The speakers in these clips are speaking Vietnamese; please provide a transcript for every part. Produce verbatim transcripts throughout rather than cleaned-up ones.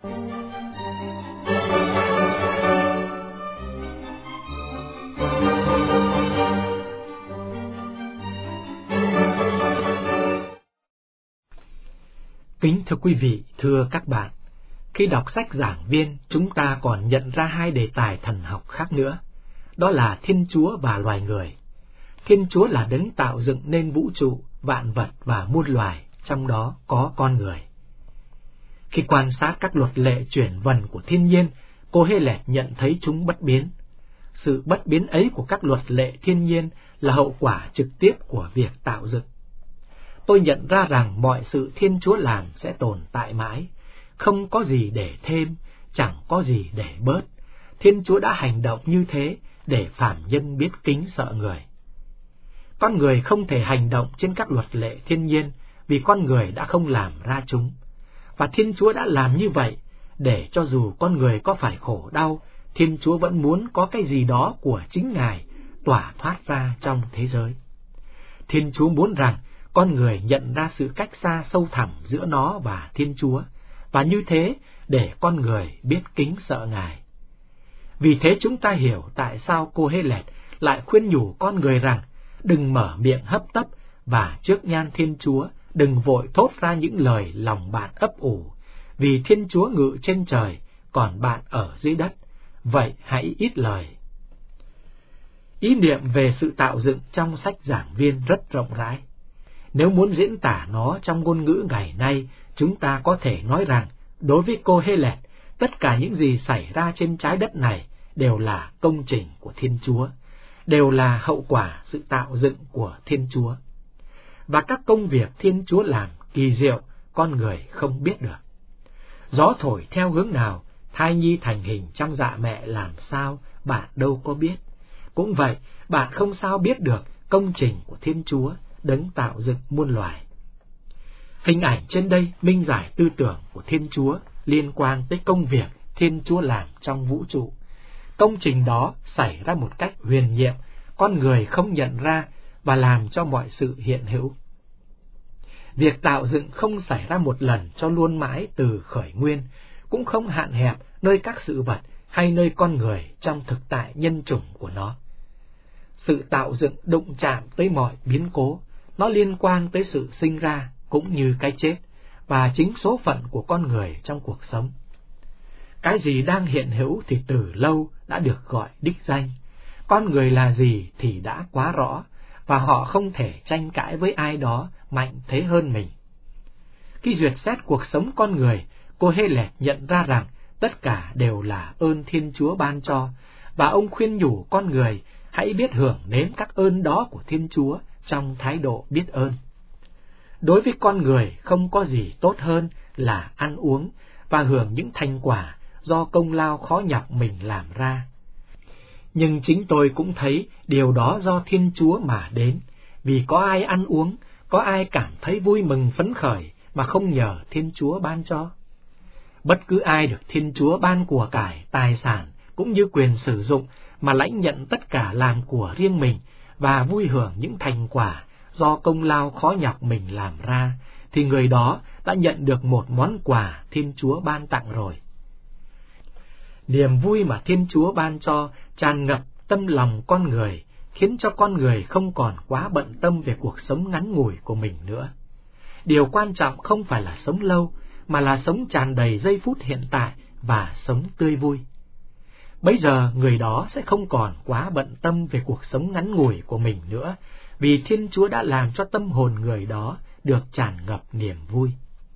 Kính thưa quý vị, thưa các bạn, khi đọc sách Giảng Viên, chúng ta còn nhận ra hai đề tài thần học khác nữa, đó là Thiên Chúa và loài người. Thiên Chúa là đấng tạo dựng nên vũ trụ, vạn vật và muôn loài, trong đó có con người. Khi quan sát các luật lệ chuyển vần của thiên nhiên, cô Hê-lẹt nhận thấy chúng bất biến. Sự bất biến ấy của các luật lệ thiên nhiên là hậu quả trực tiếp của việc tạo dựng. Tôi nhận ra rằng mọi sự Thiên Chúa làm sẽ tồn tại mãi, không có gì để thêm, chẳng có gì để bớt. Thiên Chúa đã hành động như thế để phàm nhân biết kính sợ người. Con người không thể hành động trên các luật lệ thiên nhiên vì con người đã không làm ra chúng. Và Thiên Chúa đã làm như vậy để cho dù con người có phải khổ đau, Thiên Chúa vẫn muốn có cái gì đó của chính Ngài tỏa thoát ra trong thế giới. Thiên Chúa muốn rằng con người nhận ra sự cách xa sâu thẳm giữa nó và Thiên Chúa, và như thế để con người biết kính sợ Ngài. Vì thế chúng ta hiểu tại sao cô Hê-lẹt lại khuyên nhủ con người rằng đừng mở miệng hấp tấp và trước nhan Thiên Chúa đừng vội thốt ra những lời lòng bạn ấp ủ, vì Thiên Chúa ngự trên trời, còn bạn ở dưới đất, vậy hãy ít lời. Ý niệm về sự tạo dựng trong sách Giảng Viên rất rộng rãi. Nếu muốn diễn tả nó trong ngôn ngữ ngày nay, chúng ta có thể nói rằng, đối với cô Hê-lẹt, tất cả những gì xảy ra trên trái đất này đều là công trình của Thiên Chúa, đều là hậu quả sự tạo dựng của Thiên Chúa. Và các công việc Thiên Chúa làm kỳ diệu, con người không biết được. Gió thổi theo hướng nào, thai nhi thành hình trong dạ mẹ làm sao, bạn đâu có biết. Cũng vậy, bạn không sao biết được công trình của Thiên Chúa, đấng tạo dựng muôn loài. Hình ảnh trên đây minh giải tư tưởng của Thiên Chúa liên quan tới công việc Thiên Chúa làm trong vũ trụ. Công trình đó xảy ra một cách huyền nhiệm, con người không nhận ra và làm cho mọi sự hiện hữu. Việc tạo dựng không xảy ra một lần cho luôn mãi từ khởi nguyên, cũng không hạn hẹp nơi các sự vật hay nơi con người trong thực tại nhân chủng của nó. Sự tạo dựng đụng chạm tới mọi biến cố, nó liên quan tới sự sinh ra cũng như cái chết, và chính số phận của con người trong cuộc sống. Cái gì đang hiện hữu thì từ lâu đã được gọi đích danh, con người là gì thì đã quá rõ, và họ không thể tranh cãi với ai đó mạnh thế hơn mình. Khi duyệt xét cuộc sống con người, cô Hê-lẹt nhận ra rằng tất cả đều là ơn Thiên Chúa ban cho, và ông khuyên nhủ con người hãy biết hưởng nếm các ơn đó của Thiên Chúa trong thái độ biết ơn. Đối với con người không có gì tốt hơn là ăn uống và hưởng những thành quả do công lao khó nhọc mình làm ra. Nhưng chính tôi cũng thấy điều đó do Thiên Chúa mà đến, vì có ai ăn uống, có ai cảm thấy vui mừng phấn khởi mà không nhờ Thiên Chúa ban cho. Bất cứ ai được Thiên Chúa ban của cải, tài sản cũng như quyền sử dụng mà lãnh nhận tất cả làm của riêng mình và vui hưởng những thành quả do công lao khó nhọc mình làm ra, thì người đó đã nhận được một món quà Thiên Chúa ban tặng rồi. Niềm vui mà Thiên Chúa ban cho tràn ngập tâm lòng con người, khiến cho con người không còn quá bận tâm về cuộc sống ngắn ngủi của mình nữa. Điều quan trọng không phải là sống lâu, mà là sống tràn đầy giây phút hiện tại và sống tươi vui. Bây giờ người đó sẽ không còn quá bận tâm về cuộc sống ngắn ngủi của mình nữa, vì Thiên Chúa đã làm cho tâm hồn người đó được tràn ngập niềm vui.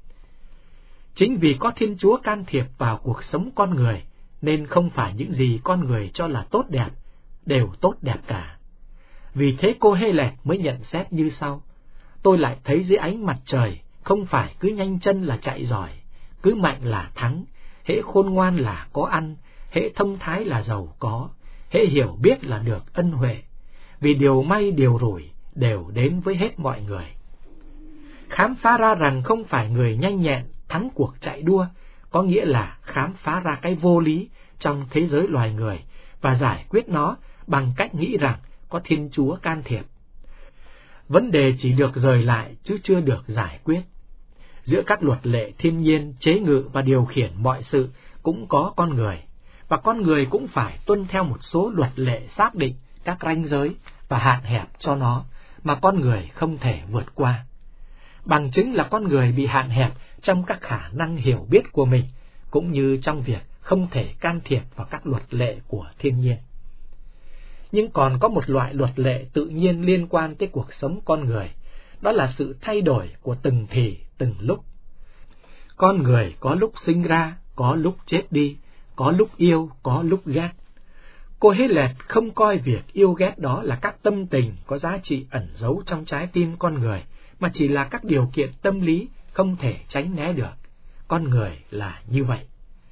Chính vì có Thiên Chúa can thiệp vào cuộc sống con người, nên không phải những gì con người cho là tốt đẹp đều tốt đẹp cả. Vì thế cô Hê-lẹt mới nhận xét như sau: tôi lại thấy dưới ánh mặt trời không phải cứ nhanh chân là chạy giỏi, cứ mạnh là thắng, hễ khôn ngoan là có ăn, hễ thông thái là giàu có, hễ hiểu biết là được ân huệ, vì điều may điều rủi đều đến với hết mọi người. Khám phá ra rằng không phải người nhanh nhẹn thắng cuộc chạy đua, có nghĩa là khám phá ra cái vô lý trong thế giới loài người và giải quyết nó bằng cách nghĩ rằng có Thiên Chúa can thiệp. Vấn đề chỉ được rời lại chứ chưa được giải quyết. Giữa các luật lệ thiên nhiên chế ngự và điều khiển mọi sự cũng có con người, và con người cũng phải tuân theo một số luật lệ xác định các ranh giới và hạn hẹp cho nó mà con người không thể vượt qua. Bằng chứng là con người bị hạn hẹp trong các khả năng hiểu biết của mình, cũng như trong việc không thể can thiệp vào các luật lệ của thiên nhiên. Nhưng còn có một loại luật lệ tự nhiên liên quan tới cuộc sống con người, đó là sự thay đổi của từng thì, từng lúc. Con người có lúc sinh ra, có lúc chết đi, có lúc yêu, có lúc ghét. Cô-hê-lẹt không coi việc yêu ghét đó là các tâm tình có giá trị ẩn giấu trong trái tim con người, mà chỉ là các điều kiện tâm lý không thể tránh né được. Con người là như vậy.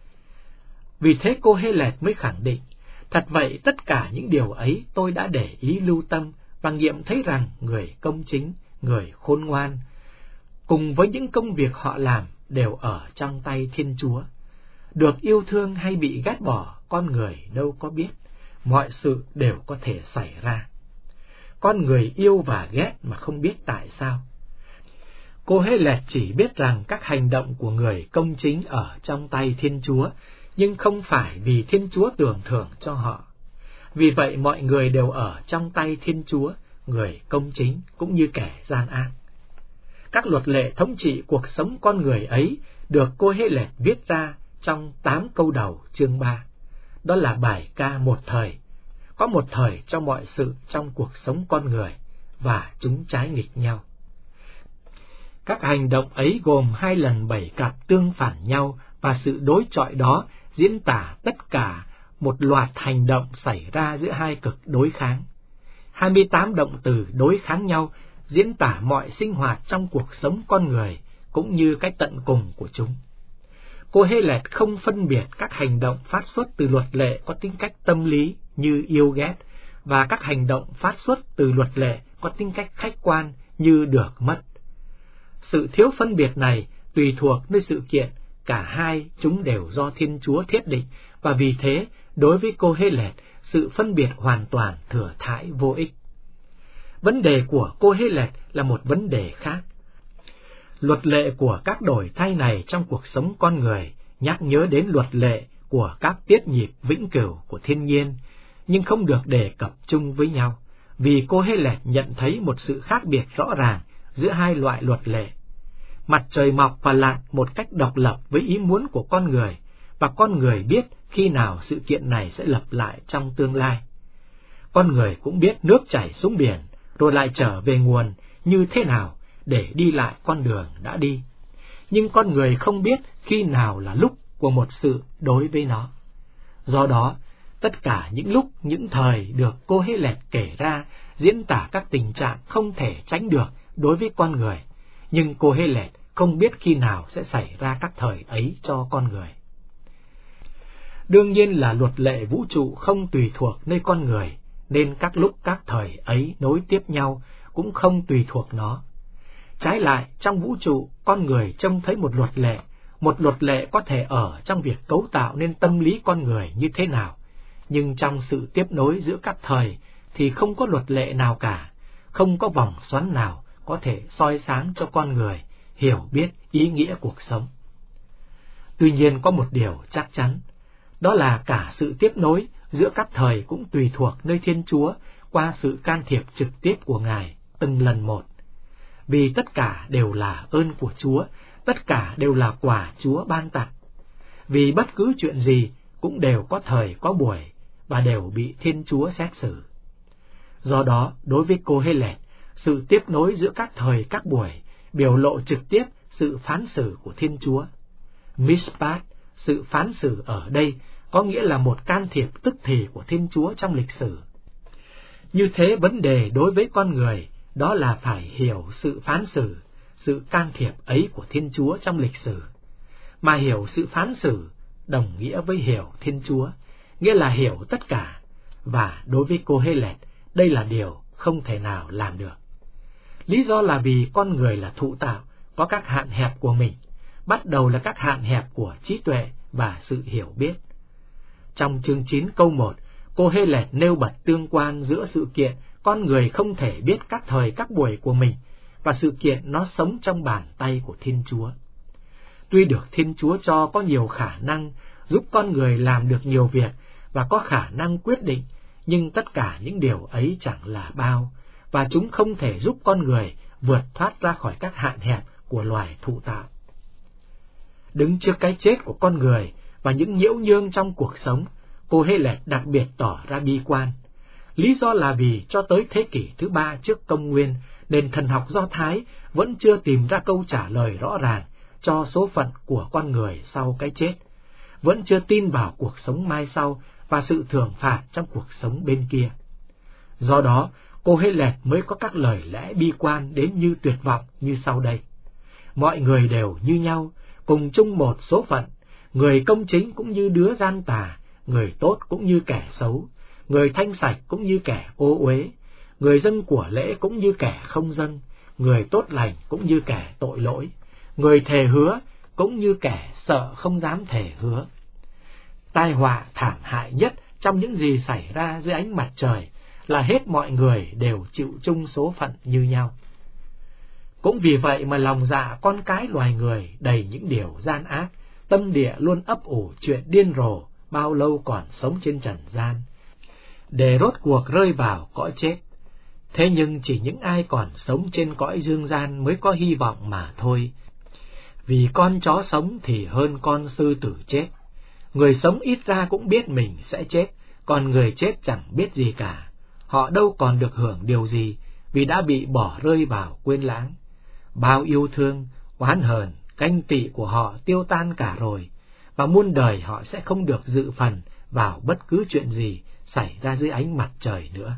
Vì thế Cô-hê-lẹt mới khẳng định, thật vậy tất cả những điều ấy tôi đã để ý lưu tâm và nghiệm thấy rằng người công chính, người khôn ngoan, cùng với những công việc họ làm đều ở trong tay Thiên Chúa. Được yêu thương hay bị ghét bỏ, con người đâu có biết, mọi sự đều có thể xảy ra. Con người yêu và ghét mà không biết tại sao. Cô-hê-lẹt chỉ biết rằng các hành động của người công chính ở trong tay Thiên Chúa, nhưng không phải vì Thiên Chúa tưởng thưởng cho họ. Vì vậy mọi người đều ở trong tay Thiên Chúa, người công chính cũng như kẻ gian ác. Các luật lệ thống trị cuộc sống con người ấy được Cô-hê-lẹt viết ra trong tám câu đầu chương ba. Đó là bài ca một thời. Có một thời cho mọi sự trong cuộc sống con người, và chúng trái nghịch nhau. Các hành động ấy gồm hai lần bảy cặp tương phản nhau, và sự đối chọi đó diễn tả tất cả một loạt hành động xảy ra giữa hai cực đối kháng. hai mươi tám động từ đối kháng nhau diễn tả mọi sinh hoạt trong cuộc sống con người, cũng như cái tận cùng của chúng. Cô-hê-lẹt không phân biệt các hành động phát xuất từ luật lệ có tính cách tâm lý như yêu ghét, và các hành động phát xuất từ luật lệ có tính cách khách quan như được mất. Sự thiếu phân biệt này tùy thuộc nơi sự kiện, cả hai chúng đều do Thiên Chúa thiết định, và vì thế, đối với Cô-hê-lẹt, sự phân biệt hoàn toàn thừa thãi vô ích. Vấn đề của Cô-hê-lẹt là một vấn đề khác. Luật lệ của các đổi thay này trong cuộc sống con người nhắc nhớ đến luật lệ của các tiết nhịp vĩnh cửu của thiên nhiên, nhưng không được đề cập chung với nhau, vì Cô-hê-lẹt nhận thấy một sự khác biệt rõ ràng giữa hai loại luật lệ. Mặt trời mọc và lặn một cách độc lập với ý muốn của con người, và con người biết khi nào sự kiện này sẽ lặp lại trong tương lai. Con người cũng biết nước chảy xuống biển, rồi lại trở về nguồn như thế nào để đi lại con đường đã đi. Nhưng con người không biết khi nào là lúc của một sự đối với nó. Do đó, tất cả những lúc, những thời được Cô-hê-lẹt kể ra diễn tả các tình trạng không thể tránh được đối với con người, nhưng Cô-hê-lẹt không biết khi nào sẽ xảy ra các thời ấy cho con người. Đương nhiên là luật lệ vũ trụ không tùy thuộc nơi con người, nên các lúc các thời ấy nối tiếp nhau cũng không tùy thuộc nó. Trái lại, trong vũ trụ, con người trông thấy một luật lệ, một luật lệ có thể ở trong việc cấu tạo nên tâm lý con người như thế nào, nhưng trong sự tiếp nối giữa các thời thì không có luật lệ nào cả, không có vòng xoắn nào có thể soi sáng cho con người hiểu biết ý nghĩa cuộc sống. Tuy nhiên có một điều chắc chắn, đó là cả sự tiếp nối giữa các thời cũng tùy thuộc nơi Thiên Chúa qua sự can thiệp trực tiếp của Ngài từng lần một. Vì tất cả đều là ơn của Chúa, tất cả đều là quà Chúa ban tặng. Vì bất cứ chuyện gì cũng đều có thời có buổi, và đều bị Thiên Chúa xét xử. Do đó, đối với Cô-hê-lẹt, sự tiếp nối giữa các thời các buổi biểu lộ trực tiếp sự phán xử của Thiên Chúa. Mishpat, sự phán xử ở đây, có nghĩa là một can thiệp tức thì của Thiên Chúa trong lịch sử. Như thế, vấn đề đối với con người đó là phải hiểu sự phán xử, sự can thiệp ấy của Thiên Chúa trong lịch sử. Mà hiểu sự phán xử đồng nghĩa với hiểu Thiên Chúa, nghĩa là hiểu tất cả, và đối với Cô-hê-lẹt, đây là điều không thể nào làm được. Lý do là vì con người là thụ tạo, có các hạn hẹp của mình, bắt đầu là các hạn hẹp của trí tuệ và sự hiểu biết. Trong chương chín câu một, Cô-hê-lẹt nêu bật tương quan giữa sự kiện con người không thể biết các thời các buổi của mình và sự kiện nó sống trong bàn tay của Thiên Chúa. Tuy được Thiên Chúa cho có nhiều khả năng giúp con người làm được nhiều việc và có khả năng quyết định, nhưng tất cả những điều ấy chẳng là bao, và chúng không thể giúp con người vượt thoát ra khỏi các hạn hẹp của loài thụ tạo. Đứng trước cái chết của con người và những nhiễu nhương trong cuộc sống, cô Hê-lẹt đặc biệt tỏ ra bi quan. Lý do là vì cho tới thế kỷ thứ ba trước công nguyên, nền thần học Do Thái vẫn chưa tìm ra câu trả lời rõ ràng cho số phận của con người sau cái chết, vẫn chưa tin vào cuộc sống mai sau và sự thưởng phạt trong cuộc sống bên kia. Do đó, cô Hê-lẹt mới có các lời lẽ bi quan đến như tuyệt vọng như sau đây. Mọi người đều như nhau, cùng chung một số phận, người công chính cũng như đứa gian tà, người tốt cũng như kẻ xấu, người thanh sạch cũng như kẻ ô uế, người dâng của lễ cũng như kẻ không dâng, người tốt lành cũng như kẻ tội lỗi, người thề hứa cũng như kẻ sợ không dám thề hứa. Tai họa thảm hại nhất trong những gì xảy ra dưới ánh mặt trời là hết mọi người đều chịu chung số phận như nhau. Cũng vì vậy mà lòng dạ con cái loài người đầy những điều gian ác, tâm địa luôn ấp ủ chuyện điên rồ bao lâu còn sống trên trần gian, để rốt cuộc rơi vào cõi chết. Thế nhưng chỉ những ai còn sống trên cõi dương gian mới có hy vọng mà thôi, vì con chó sống thì hơn con sư tử chết. Người sống ít ra cũng biết mình sẽ chết, còn người chết chẳng biết gì cả. Họ đâu còn được hưởng điều gì, vì đã bị bỏ rơi vào quên lãng. Bao yêu thương, oán hờn, canh tị của họ tiêu tan cả rồi, và muôn đời họ sẽ không được dự phần vào bất cứ chuyện gì xảy ra dưới ánh mặt trời nữa.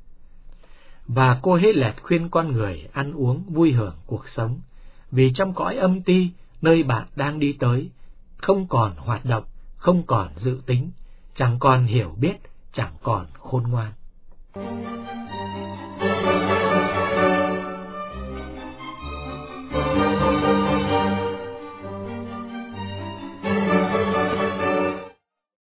Và cô Hê-lẹt khuyên con người ăn uống vui hưởng cuộc sống, vì trong cõi âm ti, nơi bạn đang đi tới, không còn hoạt động, không còn dự tính, chẳng còn hiểu biết, chẳng còn khôn ngoan.